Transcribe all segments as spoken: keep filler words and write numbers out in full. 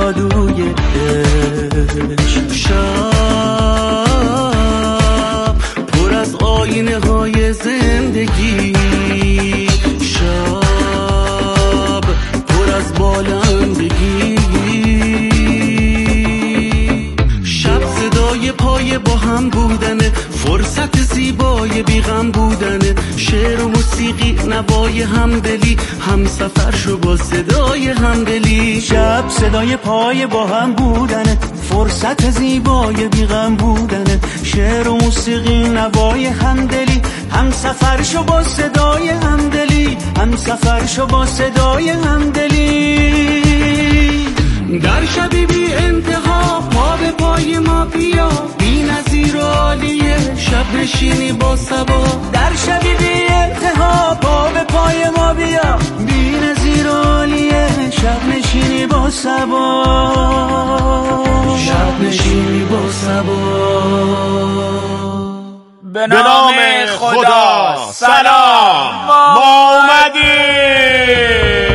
جادوی عشق. شب پر از آینه های زندگی، شب پر از بالندگی، شب صدای پای با هم بودنه، فرصت زیبای بیغم بودنه، شعر و موسیقی نوای همدلی، هم سفر شو با صدای همدلی. شب صدای پای با هم بودنه، فرصت زیبای بیغم بودنه، شعر و موسیقی نوای همدلی، هم سفر شو با صدای همدلی، هم سفر شو با صدای همدلی. در شبی بی انتها پا به پای ما بیا، بی نظیر و عالیه شب نشینی با صبا. در شبی بی انتها پا به پای ما بیا، بی نظیر و عالیه شب نشینی با صبا. شب نشینی با صبا. به نام خدا سلام، ما اومدیم.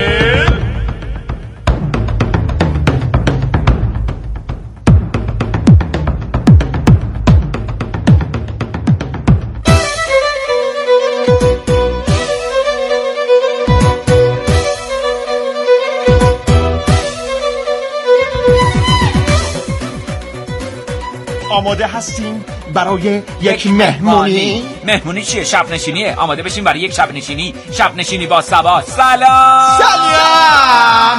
آماده هستیم برای یک مهمونی؟ مهمونی چیه؟ شب نشینیه. آماده بشیم برای یک شب نشینی. شب نشینی با صبا. سلام سلام.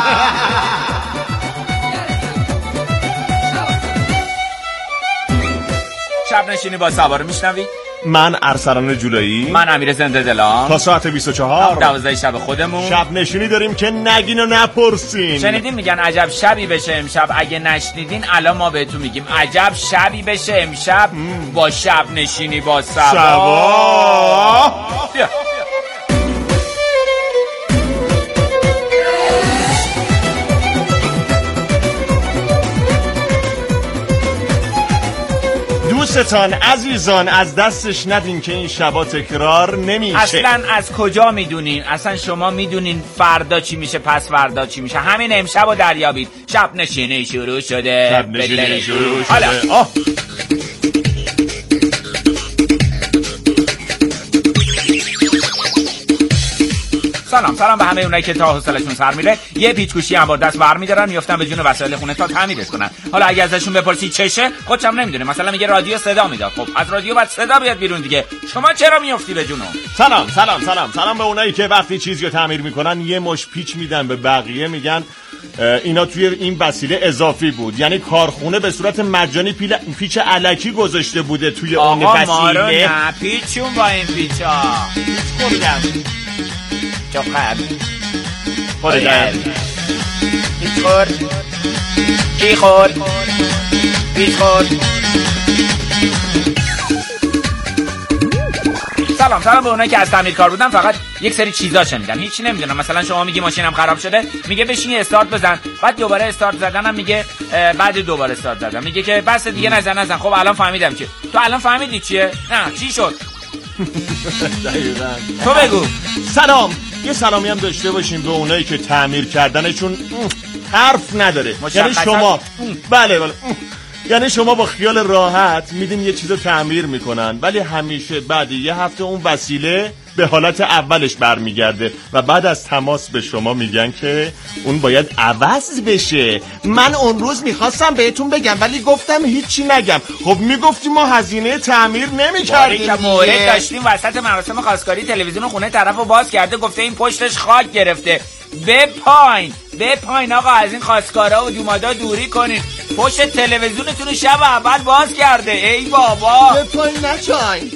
شب نشینی با صبا رو میشنوید؟ من ارسلان جولایی، من امیر زنده دلان. تا ساعت بیست و چهار دوازده شب خودمون شب نشینی داریم که نگین و نپرسین. شنیدین میگن عجب شبی بشه امشب؟ اگه نشنیدین الان ما بهتون میگیم عجب شبی بشه امشب با شب نشینی با صبا. صبا بیا. دوستان عزیزان از دستش ندین که این شبا تکرار نمیشه. اصلا از کجا میدونین؟ اصلا شما میدونین فردا چی میشه، پس فردا چی میشه؟ همین امشب رو دریابید. شب نشینی شروع شده. شب نشینی شروع شده. حالا آه. سلام سلام به همه اونایی که تا حوصله‌شون سر میره یه پیچ‌گوشی هم با دست برمی‌دارن میافتن به جون وسایل خونه تا تعمیرش کنن. حالا اگه ازشون بپرسی چشه، خودشم نمیدونه. مثلا میگه رادیو صدا میداد. خب از رادیو بعد صدا بیاد بیرون دیگه. شما چرا میافتی به جونم؟ سلام سلام سلام سلام به اونایی که وقتی چیزی رو تعمیر میکنن یه مش پیچ میدن به بقیه، میگن اینا توی این وسیله اضافی بود، یعنی کارخونه به صورت مجانی پیل... پیچ الکی گذاشته بوده توی اون وسیله. آقا ما رو نه پیچون با این پیچا خوردم چو خب خوردم پیچ خورد کی خورد پیچ خورد. سلام سلام به اونایی که از تعمیر کار بودن فقط یک سری چیزا شنیدن، هیچی نمیدونم. مثلا شما میگی ماشینم خراب شده، میگه بشین استارت بزن، بعد دوباره استارت زدنم میگه بعد دوباره استارت زدن میگه که بس دیگه نزن نزن. خب الان فهمیدم چیه. تو الان فهمیدی چیه؟ نه چی شد؟ دقیقاً. تو بگو. سلام. یه سلامی هم داشته باشیم به اونایی که تعمیر کردنشون حرف نداره. یعنی شما بله بله یعنی شما با خیال راحت میدین یه چیزو تعمیر میکنن، ولی همیشه بعد یه هفته اون وسیله به حالت اولش برمیگرده و بعد از تماس به شما میگن که اون باید عوض بشه. من اون روز میخواستم بهتون بگم ولی گفتم هیچی نگم. خب میگفتی ما هزینه تعمیر نمیکردیم. که مورد داشتیم وسط مراسم خواستگاری تلویزیون خونه طرفو باز کرده گفته این پشتش خاک گرفته. به پایین به پایین آقا، از این خواستگارا و دومادا دوری کنین. پشت تلویزیونتون شب اول باز کرده. ای بابا به پایین نچاین.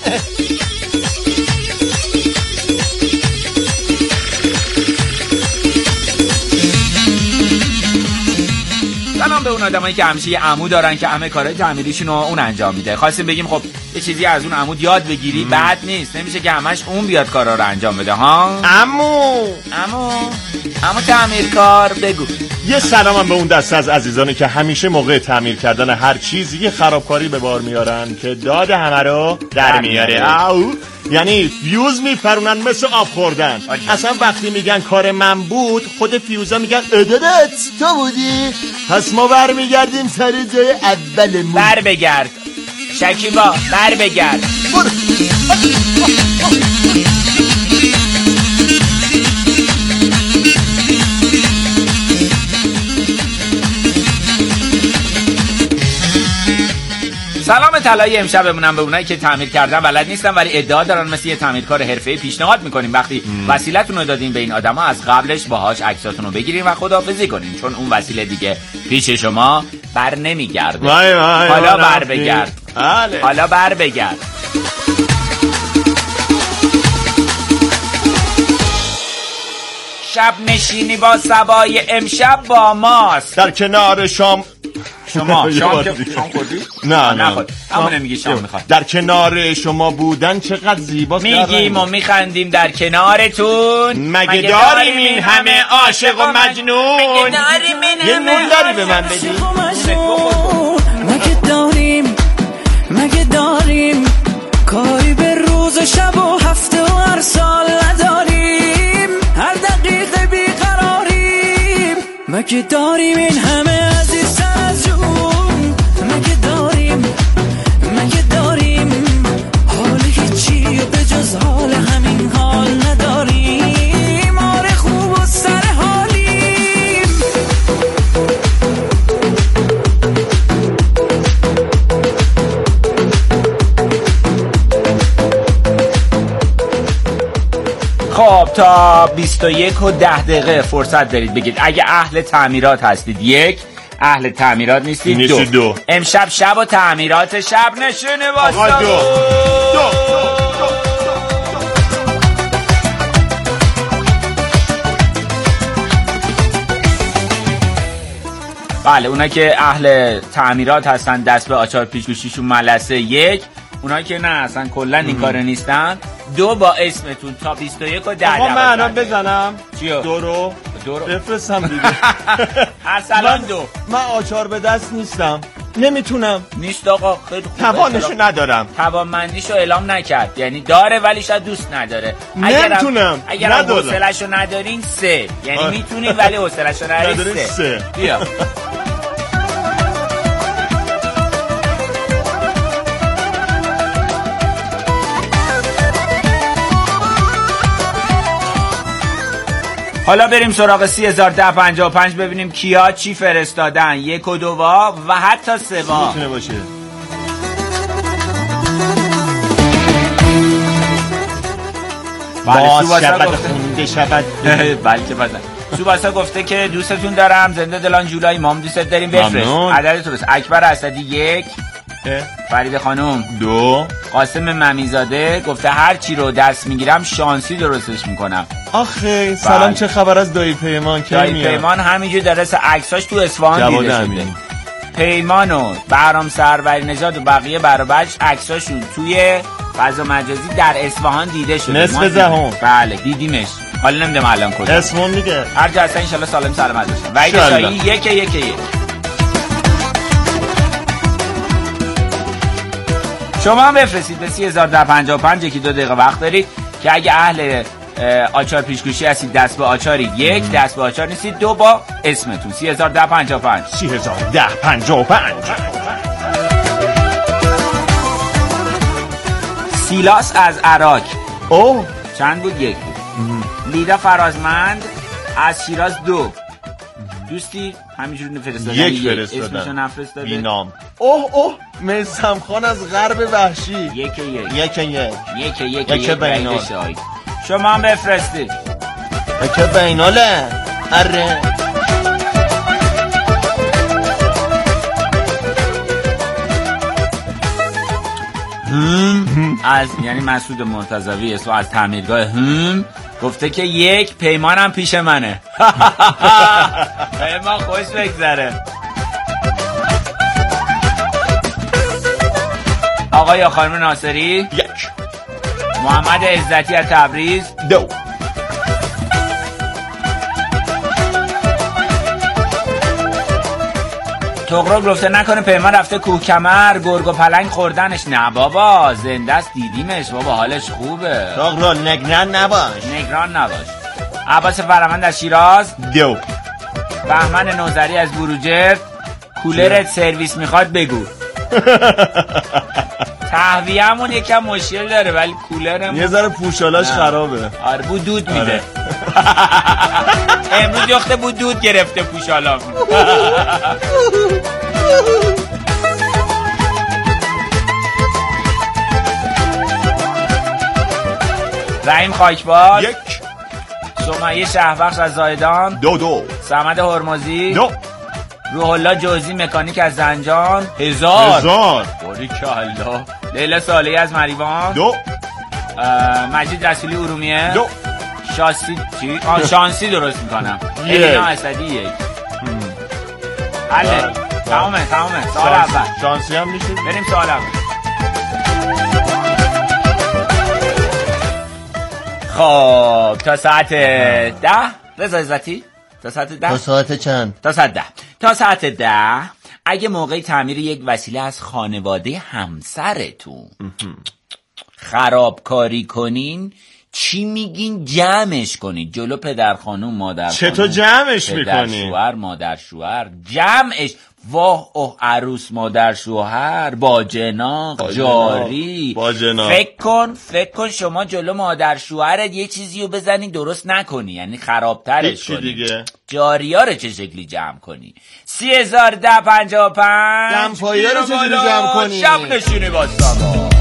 سلام به اون آدمایی که همیشه یه عمو دارن که همه کارهای تعمیریشون رو اون انجام میده. خواستیم بگیم خب یه چیزی از اون عمو یاد بگیری بد نیست. نمیشه که همش اون بیاد کارا رو انجام بده ها. عمو عمو عمو تعمیرکار بگو. یه سلامم به اون دسته از عزیزانی که همیشه موقع تعمیر کردن هر چیزی یه خرابکاری به بار میارن که داد همه رو در میاره. او یعنی فیوز میپرونن مثل آب خوردن. اصلا وقتی میگن کار من بود، خود فیوزا میگن ادادت تو بودی. پس ما بر میگردیم سر جای اولمون. بر بگرد شکیبا، بر بگرد. سلام طلایی امشب بمونم به اونایی که تعمیر کردن بلد نیستن ولی ادعا دارن مثل یه تعمیرکار حرفه‌ای. پیشنهاد میکنیم وقتی وسیلتون رو دادین به این آدما از قبلش باهاش عکساتون رو بگیرین و خداحافظی کنین، چون اون وسیله دیگه پیش شما بر نمیگرده. حالا بر بگرد. حالا بر بگرد. شب نشینی با سبای امشب با ماست. در کنار شام شما شام که شام خوردی؟ نه نه همونه میگی شام میخواد. در کنار شما بودن چقدر زیباست. میگیم و میخندیم در کنارتون. مگه داریم این همه عاشق و مجنون؟ مگه داریم این یه نون داری به من بدی؟ مگه داریم مگه داریم کاری به روز و شب و هفته و هر سال نداریم، هر دقیقه بیقراریم. مگه داریم این همه عزیز از جون؟ مگه داریم مگه داریم حال هیچی و به جز حال همین حال نداریم؟ آره خوب و سر حالیم. خب تا بیست و یک و ده دقیقه فرصت دارید بگید اگه اهل تعمیرات هستید یک، اهل تعمیرات نیستید نیست دو. دو امشب شب و تعمیرات شب نشونه واسه دو. دو. دو. بله اونا که اهل تعمیرات هستن دست به آچار پیشگوشیشون ملسه یک، اونایی که نه اصلا کلا این کاره نیستن دو با اسمتون تا بیست و یک و ده. آقا من الان بزنم چیو؟ دو رو دو رو بفرستم دیگه. اصلا دو من آچار به دست نیستم، نمیتونم. نیست آقا، خیلی خوب توانشو ندارم. توانمندیشو اعلام نکرد، یعنی داره ولی شاید دوست نداره. نمیتونم. اگر حوصله‌شو ندارین سه، یعنی میتونین ولی حوصله‌شو ندارین سه. بیا حالا بریم سراغ سی هزار ده پنجاه و پنج ببینیم کیا چی فرستادن. یک و دووا و حتی سوا میتونه باشه. باز شبت خونده شبت بلکه بزن. سوباسا گفته که دوستتون دارم، زنده دلان جولای، مام دوستت داریم، بفرست. عدد درست. اکبر اسدی یک، فرید خانم دو، قاسم ممیزاده گفته هر چی رو دست میگیرم شانسی درستش میکنم. آخه سلام بل. چه خبر از دایی پیمان؟ که دایی پیمان همینجور درست عکساش تو اصفهان دیده شده. همین. پیمان و بهرام سروری نژاد و بقیه برابرش عکساشون توی فضا مجازی در اصفهان دیده شده. نصف زهون. بله دیدیمش. حالا نمیدونم الان کجا. اسمون میگه. هر جا هستن ان شاء الله سالم سلامت باشن. وحید شاهی یک یک یک. شما هم بفرستید به سی هزار ده پنجاه و پنج، یکی دو دقیقه وقت دارید که اگه اهل آچار پیشگوشی هستید دست به آچارید یک، دست به آچار نیستید دو با اسمتون. سی هزار ده پنجاه و پنج سی هزار ده پنجاه و پنج. سیلاس از عراق. او چند بود؟ یک بود. لیدا فرازمند از شیراز دو. دوستی همینجور نفرستادن یک فرستادن اسمشو نفرستاده بی نام. اوه اوه میثم خان از غرب وحشی یک یک یک یک یک یک بینال. شما هم بفرستید یک بیناله. اره هم از یعنی مسعود مرتضوی اسو از تعمیرگاه هم گفته که یک پیمانم پیش منه. پیمان خوش بگذره. آقا یا خانم ناصری یک. محمد عزتی از تبریز دو. تغرا گفته نکنه پیمان رفته کوه کمر گرگ و پلنگ خوردنش. نه بابا زنده است دیدیمش بابا حالش خوبه. تغرا نگران نباش نگران نباش. عباس فرمند از شیراز. دو بهمن نوذری از بروجرد. کولرت سرویس میخواد بگو. تهویه‌مون یکم مشکل داره ولی کولرمون یه ذره پوشالاش خرابه. آره بود دود میده. امروز یخته بود دود گرفته پوشالام. رحیم خاکبار. یک. سمیه شهبخش از زایدان. دو دو. سمد هرمزی. دو. روح الله جوزی مکانیک از زنجان. هزار. هزار. باریکالله. لیلا صالحی از مریوان. دو. مجید رسولی ارومیه. دو. شانسی چی؟ آه شانسی درست میکنم. الینا اسدی یک. حله. تمامه تمامه. سوال اول. شانسی هم میشه. بریم سوال اول. خب تا ساعت ده رضا عزتی تا ساعت ده تا ساعت چند؟ تا ساعت ده تا ساعت ده اگه موقع تعمیر یک وسیله از خانواده همسرتون خرابکاری کنین چی میگین جمعش کنین؟ جلو پدر خانوم مادر خانوم چطور جمعش پدر میکنین؟ شوهر مادر شوهر جمعش واه اوه عروس مادر شوهر با جناق جاری با جناق. فکر کن فکر کن شما جلو مادر شوهرت یه چیزیو بزنی درست نکنی یعنی خرابترش کنی دیگه جاری ها رو چه شکلی جمع کنی؟ سی هزار ده پنجاه و پنج دمپایی رو چه شکلی جمع کنی؟ شب نشونی باستان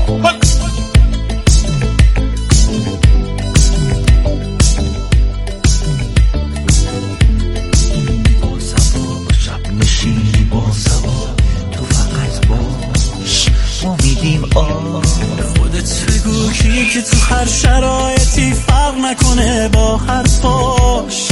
امیدیم آره خودت بگو کیه که تو هر شرایطی فرق نکنه با حرفاش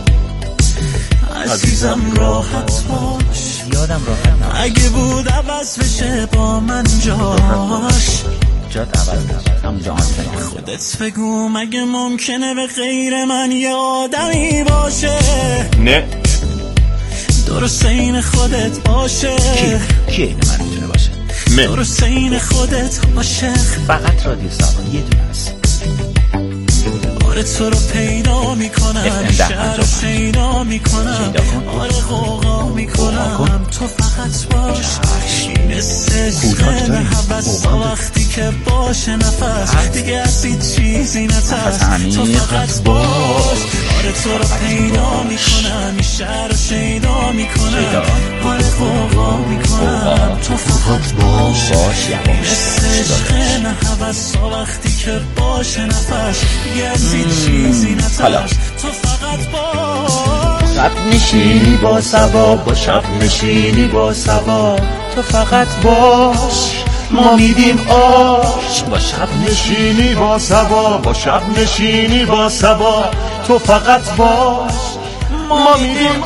عزیزم راحت باش یادم راحت اگه بود عوض بشه با من جاش جات عوض نشد هم جهان خودت بگو مگه ممکنه به غیر من یه آدمی باشه نه درست این خودت باشه کی کی این من میتونه باشه درست این خودت عاشق فقط رادیو سامان یه دونه است آره تو رو پیدا میکنم شهر رو پیدا میکنم آره غوغا میکنم تو فقط باش مثل عشق حوض وقتی که باشه نفس دیگه از هیچ چیزی نترس تو فقط باش آره تو رو پیدا میکنم شهر رو پیدا میکنم آره غوغا میکنم تو فقط باش مثل عشق حوض وقتی که باشه نفس دیگه از هیچ چیزی نترس تو فقط باش شب نشینی با سبا با شب نشینی با سبا تو فقط باش ما میدیم آش با شب نشینی با سبا با شب نشینی با سبا تو فقط باش ما میدیم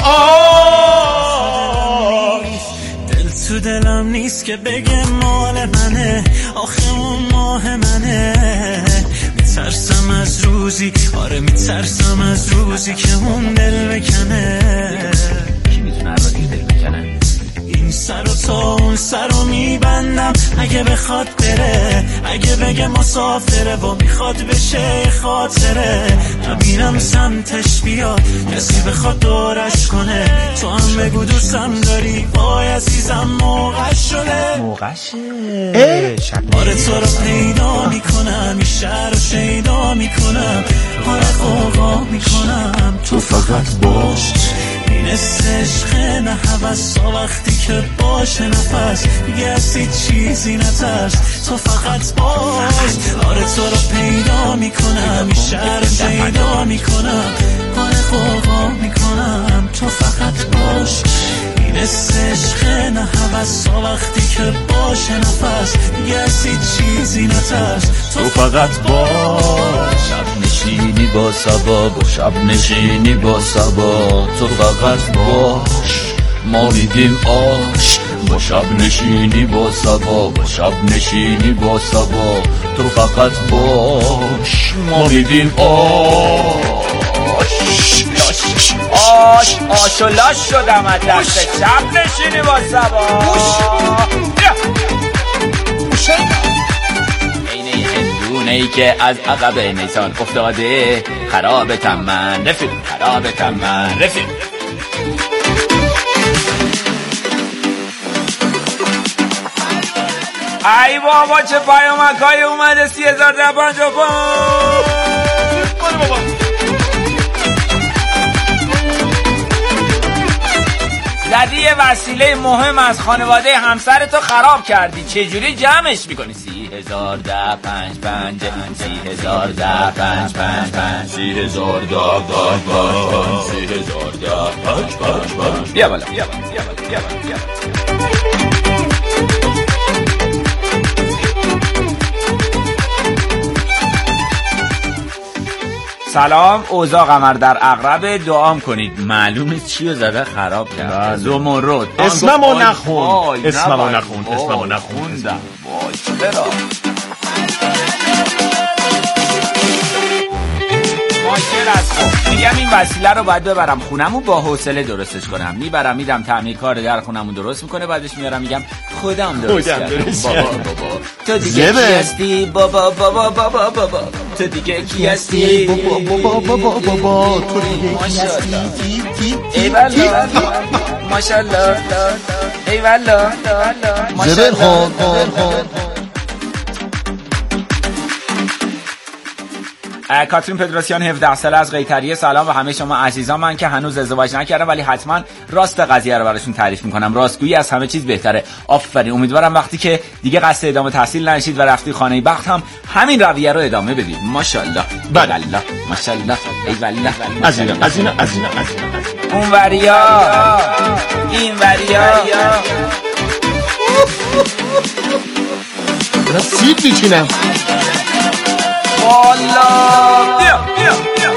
آش دل تو دلم نیست که بگه مال منه آخه اون ماه منه میترسم از روزی آره میترسم از روزی که اون دل بکنه کی میتونه رادیو دل بکنه این سر و تا اون سر رو میبندم اگه بخواد بره اگه بگه مسافره و میخواد بشه خاطره نبینم سمتش بیاد کسی بخواد دورش کنه تو هم بگو دوستم داری وای عزیزم موقع شده موقع شه آره تو رو پیدا میکنم این شهر رو شیدا میکنم آره غوغا میکنم تو فقط باش این عشق نه حوضا وقتی که باشه نفس دیگه از هیچ چیزی نترس تو فقط باش آره تو رو پیدا میکنم این شهر رو شیدا میکنم آره غوغا میکنم تو فقط باش این عشق نه حوضا وقتی که باشه نفس دیگه از هیچ چیزی نترس تو فقط باش شب نشینی با سبا با شب نشینی با سبا تو فقط باش ما میگیم آش با شب نشینی با سبا با شب نشینی با سبا تو فقط باش ما میگیم آش آش آش لاش و لاش شدم از دست چپ نشینی با سبا اینه هندونه ای که از عقب نیسان افتاده خرابتم من رفیق خرابتم من رفیق ای بابا چه پیامک های اومده سی هزار ده پنجاه و پنج بابا زدی یه وسیله مهم از خانواده همسرتو خراب کردی چجوری جمعش میکنی؟ سی هزار ده پنج پنج سی هزار ده پنج پنج پنج سی هزار ده پنج پنج سی هزار ده پنج پنج پنج بیا بالا بیا بالا بیا بالا بیا بالا بیا بالا سلام اوضاع قمر در عقرب دعام کنید معلومه چیو زده خراب کرد زمرد اسممو نخون اسممو نخون اسممو نخوندم وای چرا ماشر از خب میگم این وسیله رو باید ببرم خونمو با حوصله درستش کنم میبرم میدم تعمیرکار در خونمو درست میکنه بعدش میارم میگم خودم درست کردم بابا بابا تو دیگه کی هستی بابا بابا بابا بابا تو دیگه کی هستی بابا بابا بابا بابا تو دیگه کی هستی ای والا ماشاءالله ای والا زبر خون خون کاترین پدراسیان هفده ساله از قیطریه سلام و همه شما عزیزان من که هنوز ازدواج نکردم ولی حتما راست قضیه رو براشون تعریف میکنم راستگویی از همه چیز بهتره آفرین امیدوارم وقتی که دیگه قصد ادامه تحصیل نشید و رفتی خانه بخت هم همین رویه رو ادامه بدید ماشاءالله بله الله ماشاءالله ای والله از اینا از اینا از اینا از اینا اون وریا این وریا سیب میچینم والا بیا بیا بیا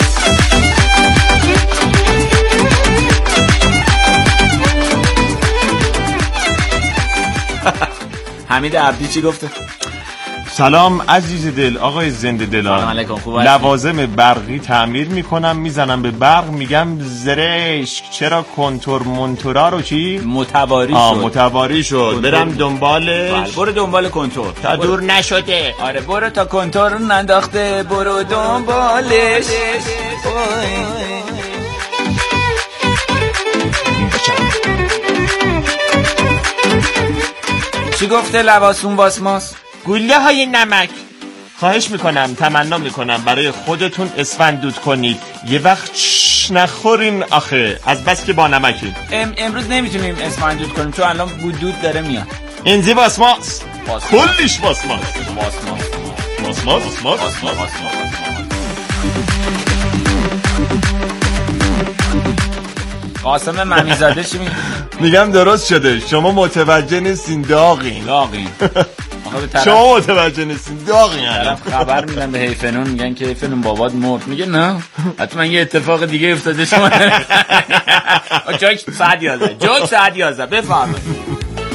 حمید عبدی چی گفته؟ سلام عزیز دل آقای زنده دلان لوازم برقی تعمیر میکنم میزنم به برق میگم زرشک چرا کنتور مونتورا رو چی؟ متواری آه شد متواری شد برم دنبالش برو دنبال کنتور تا دور نشده آره برو تا کنتور ننداخته برو دنبالش چی گفته لباسون واسماس؟ گوله های نمک خواهش میکنم تمنا میکنم برای خودتون اسفند دود کنید یه وقت چش نخورین آخه از بس که با نمکین ام امروز نمیتونیم اسفند دود کنیم چون الان بودود داره میاد اینزی باسماس کلیش باسماس باسماس باسماس باسماس قاسم ممیزاده چی میگه؟ میگم درست شده شما متوجه نیستین داغین داغین شما متوجه نیستین داغین خبر میدن به هیفنون میگن که هیفنون بابات مرد میگه نه حتما یه اتفاق دیگه افتاده شما جوک ساعت یازده جوک ساعت یازده بفرمایید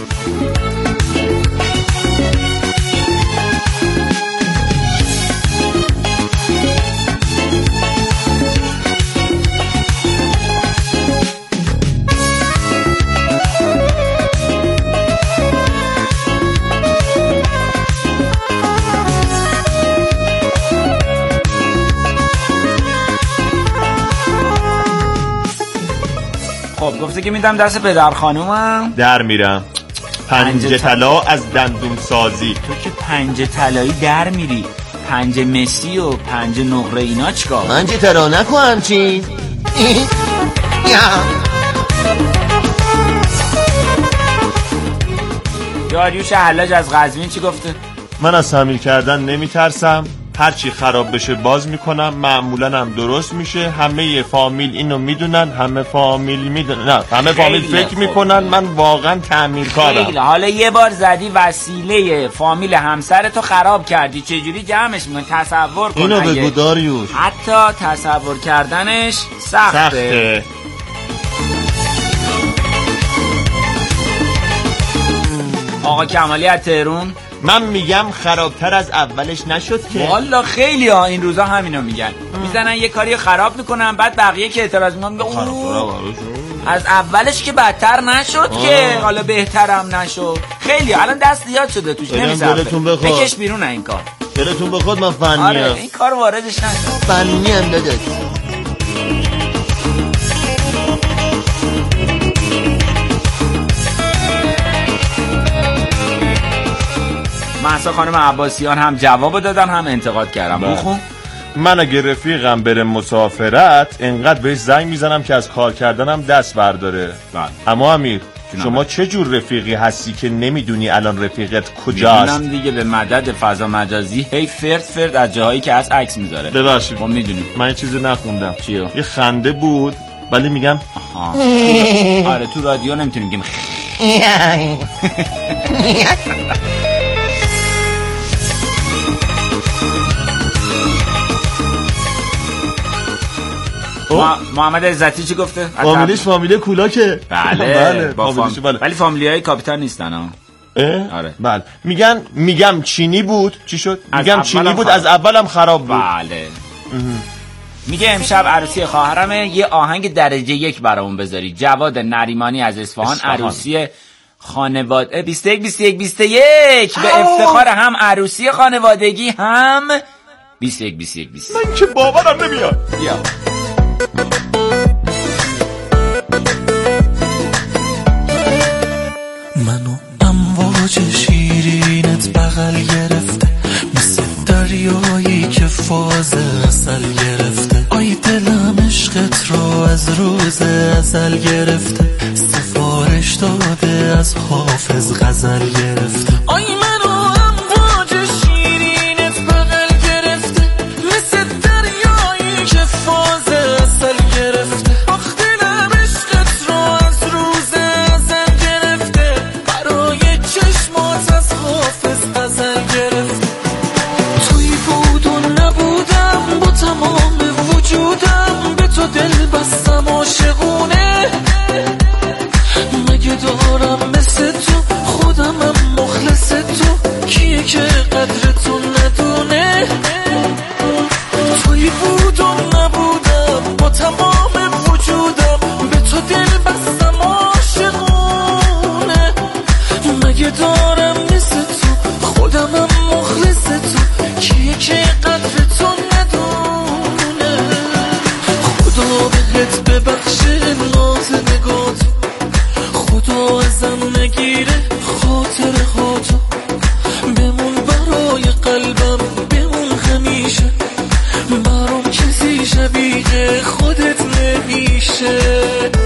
خب گفته که میدم دست پدر خانومم در میرم پنجه طلا از دندون سازی تو که پنجه طلایی در میری پنجه مسی و پنجه نقره اینا چیکار پنجه طلا نکن همچین داریوش حلاج از قزوین چی گفته؟ من از تعمیر کردن نمیترسم هرچی خراب بشه باز میکنم معمولا هم درست میشه همه فامیل اینو میدونن همه فامیل میدونن نه همه فامیل فکر خوب. میکنن من واقعا تعمیرکارم خیلی حالا یه بار زدی وسیله فامیل همسرتو خراب کردی چجوری جمعش میکنی تصور کن اینو بگو داریوش حتی تصور کردنش سخته, سخته. آقا کمالی از تهرون من میگم خرابتر از اولش نشد که. والا خیلی ها این روزا همینو میگن، میزنن یه کاری خراب میکنن، بعد بقیه که اعتراض میکنن از اولش که بدتر نشد آه. که حالا بهترم نشد. خیلی الان دست زیاد شده توش، نمیذاره بکش بیرون این کار. دلتون بخواد من فنی آره این کار واردش نشد. فنی هم داداش. مهسا خانم عباسیان هم جواب دادن هم انتقاد کردم. بخون. من اگه رفیقم بره مسافرت انقدر بهش زنگ میزنم که از کار کردنم دست برداره. بله. اما امیر شما چه جور رفیقی هستی که نمیدونی الان رفیقت کجاست؟ میدونم دیگه، به مدد فضا مجازی هی فرد فرد از جاهایی که از عکس میذاره. ببخشید ما میدونیم. من یه چیزی نخوندم. چیو؟ یه خنده بود ولی میگم آها. آره تو رادیو نمیتونیم بگیم. محمد عزتی چی گفته؟ فامیلیش فامیلی کولاکه. بله بله با فامیلی بله. ولی فامیلیای کاپیتان نیستن ها. آره بله. میگن میگم چینی بود. چی شد؟ میگم چینی بود خراب. از اولم خراب بود. بله. میگه امشب عروسی خواهرمه، یه آهنگ درجه یک برامون بذاری. جواد نریمانی از اصفهان، عروسی خانواده بیست و یک بیست و یک بیست و یک به افتخار هم عروسی خانوادگی هم بیست و یک بیست و یک بیست و یک. من که باورم نمیاد. بیا منو امواج شیرینت بغل گرفته، مثل دریایی که فاز اصل گرفته. آی دلم عشقت رو از روز ازل گرفته، سفارش داده از حافظ غزل گرفته. آی منو امواج شیرینت بغل گرفته، مثل دریایی که فاز اصل گرفته. آخ دلم عشقت رو از روز ازل گرفته، برای چشمات از حافظ غزل گرفته. توی بود و نبودم با تمام وجودم، به تو دل بستم عاشقونه. مگه دارم مثل تو خودمم مخلص تو، کیه که قدرتو ندونه. توی بود و نبودم با تمام وجودم، به تو دل بستم عاشقونه. مگه دارم مثل تو خودمم مخلص تو، کیه که قدرتو ندونه. خدا بهت ببخشه ناز نگات، خدا ازم نگیره خاطر خاطر. بمون برای قلبم بمون همیشه، برام کسی شبیه خودت نمیشه.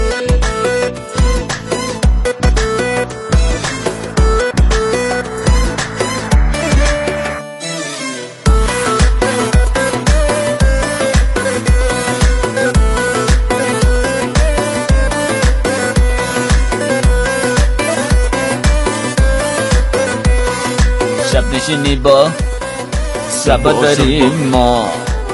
شب نشینی با سبا داریم ما.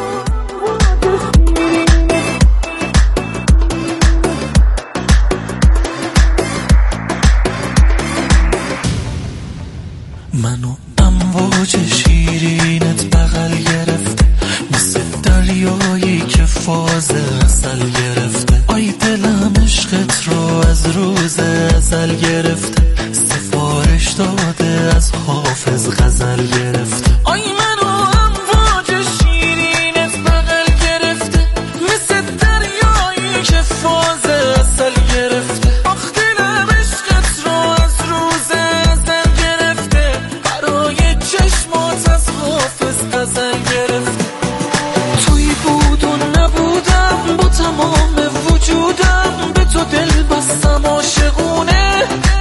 منو امواج شیرینت بغل گرفته، مثل دریایی که فاز اصل گرفته. آی دلم عشقت رو از روز ازل گرفته، سفارش داده از حافظ غزل گرفته. آی منو امواج شیرینت بغل گرفته، مثل دریایی که فاز اصل گرفته. آخ دلم عشقت رو از روز ازل گرفته، برای چشمات از حافظ غزل گرفته. توی بود و نبودم با تمام وجودم، به تو دل بستم عاشقونه.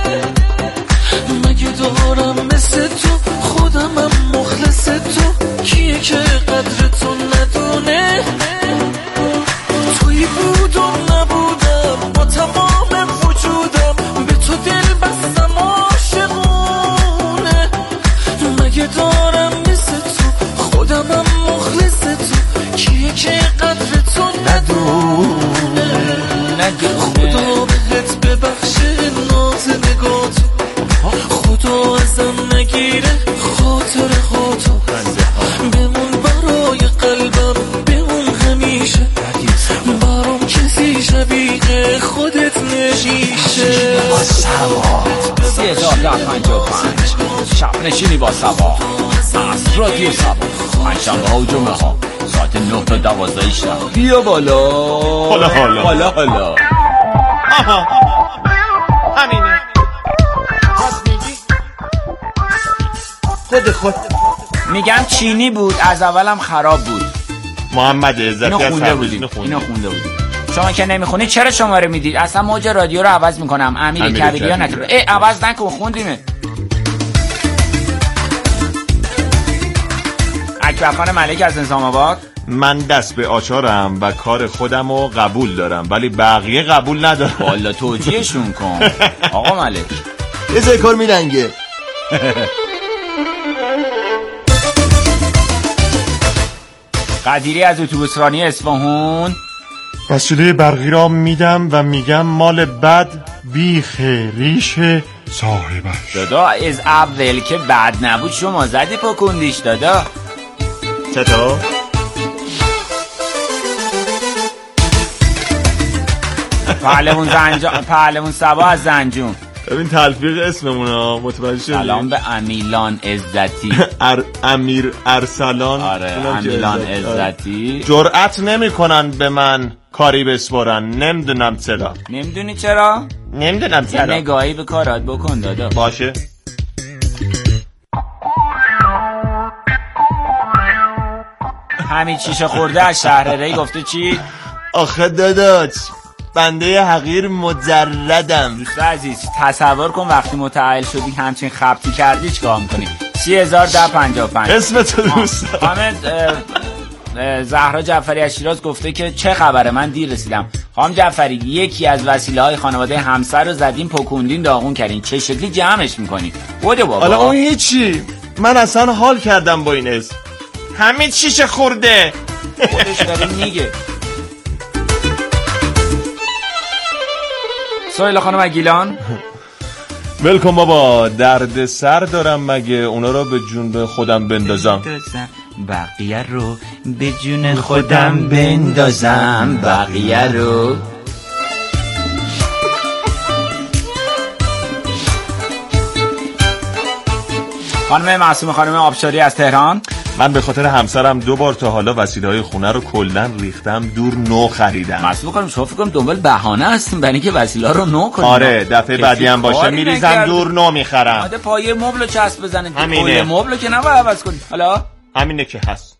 مگه دارم مثل تو خودمم مخلص تو، کیه که قدرتو ندونه. توی بود و نبودم با تمام وجودم، به تو دل بستم عاشقونه. مگه دارم مثل تو خودمم مخلص تو، کیه که قدرتو ندونه. خدا بهت ببخش خودت نمیشه. سه هزار ده پنجاه و پنج شب نشینی با سبا از رادیو سبا پنجشنبه ها و جمعه ها ساعت نه تا دوازده شب بیا بالا. حالا حالا حالا حالا آها همینه. خود خود میگم چینی بود از اولم خراب بود. محمد عزتی اینو خونده بودیم اینو خونده بودیم. شما که نمیخونید چرا شماره میدید؟ اصلا موج رادیو رو عوض میکنم. امیر کبیریا نکنه. ای عوض نکن خوندیمه. اکبرخان ملک از نظام آباد. من دست به آچارم و کار خودم رو قبول دارم ولی بقیه قبول ندارم. والا توجیهشون کن آقا ملک. یه زکار میلنگه. قدیری از اتوبوس رانی اصفهان. وسیله برقی را میدم و میگم مال بد بیخ ریش صاحبش. دادا از اول که بد نبود شما زدی پا کندیش دادا. چطور؟ پهلوان زنجان پهلوان سبا از زنجون. ببین تلفیق اسممون ها متوجه شدی؟ سلام به امیلان عزتی. ار امیر ارسلان. آره امیلان عزتی. جرأت نمیکنن به من کاری بسپارن. نمیدونم چرا. نمیدونی چرا؟ نمیدونم چرا. نگاهی به کارات بکن دادا. باشه. همین چیشه خورده از شهر ری گفته چی؟ آخه داداش بنده حقیر مجردم. دوست عزیز تصور کن وقتی متعهل شدی همچین خبتی کردی چیکار میکنی؟ سی هزار ده پنجاه و پنج اسم تو دوست خانم زهرا جعفری از شیراز گفته که چه خبره من دیر رسیدم. خانم جعفری یکی از وسیله های خانواده همسر رو زدین پکوندین داغون کردین چه شکلی جمعش میکنین؟ بوده بابا. حالا اون هیچی. من اصلا حال کردم با این اسم. همین چیشه خورده. خودش داره میگه. سویلا خانم اگیلان. ولکن بابا درد سر دارم مگه اونا رو به جون خودم بندازم. بقیه رو به جون خودم بندازم بقیه رو. خانم معصومه خانم آبشاری از تهران. من به خاطر همسرم دو بار تا حالا وسیله های خونه رو کلن ریختم دور نو خریدم. معصومه خانم شما فکر کنم دنبال بهانه هستیم برای اینکه وسیله رو نو کنیم. آره دفعه بعدی هم باشه میریزم دور نو میخرم. آده پایه مبل چسب بزنید. همینه. پایه مبل که نباید عوض کنید. حالا همینه که هست.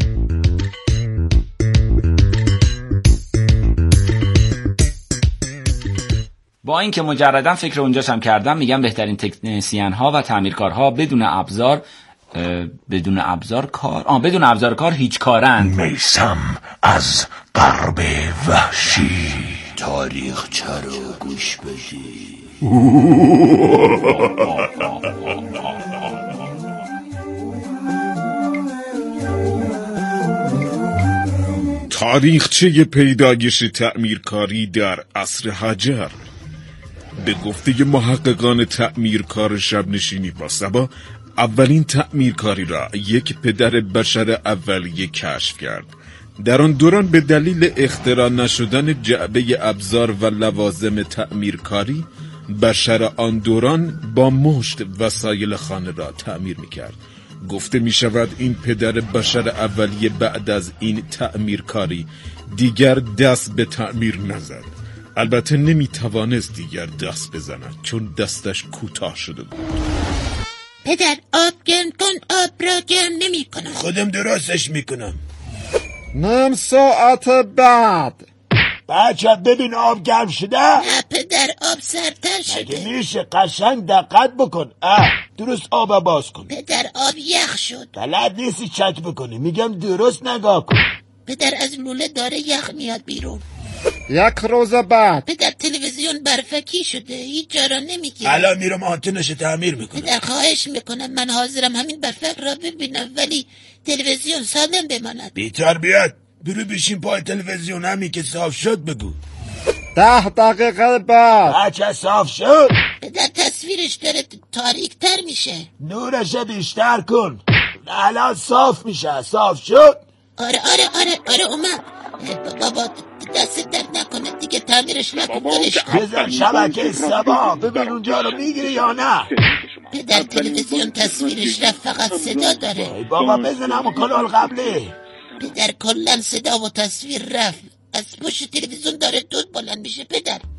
با اینکه مجرداً فکر اونجاشم کردم میگم بهترین تکنسین ها و تعمیرکارها بدون ابزار بدون ابزار کار آه بدون ابزار کار هیچ کارن. میسم از غرب وحشی. تاریخ چرا گوش بدی. تاریخچه پیدایش تعمیرکاری در عصر حجر. به گفته محققان تعمیرکار شب نشینی با سبا اولین تعمیرکاری را یک پدر بشر اولیه کشف کرد. در آن دوران به دلیل اختراع نشدن جعبه ابزار و لوازم تعمیرکاری بشر آن دوران با مشت وسایل خانه را تعمیر می‌کرد. گفته می‌شود این پدر بشر اولیه بعد از این تعمیرکاری دیگر دست به تعمیر نزد. البته نمی‌توانست دیگر دست بزند چون دستش کوتاه شده بود. پدر آب گرم کن. آب را گرم نمی کنم. خودم درستش میکنم. نیم ساعت بعد. بچه ببین آب گرم شده. نه پدر آب سردتر شده. مگه میشه قشنگ دقت بکن. اه درست آب باز کن. پدر آب یخ شد. بلد نیستی چک بکنی. میگم درست نگاه کن. پدر از لوله داره یخ میاد بیرون. یک روز بعد. پدر تلویزیون برفکی شده هیچ جا را نمیگیره. الان میرم آنتنش تعمیر میکنم. پدر خواهش میکنم من حاضرم همین برفک را ببینم ولی تلویزیون سالم بماند. بیتر بیاد برو بشین پای تلویزیون همین که صاف شد بگو. ده دقیقه بعد. بچه صاف شد. پدر تصویرش داره تاریک تر میشه. نورش بیشتر کن. الان صاف میشه. صاف شد. آره آره آره آره اومد. بابا دست در نکنه دیگه تعمیرش نکن ولش کن. بزن شبکه سبا ببین اونجا رو میگیری یا نه. پدر تلویزیون تصویرش رفت فقط صدا داره. بابا بزن همون کانال قبلی. پدر کلن صدا و تصویر رفت. از پشت تلویزیون داره دود بلند میشه پدر.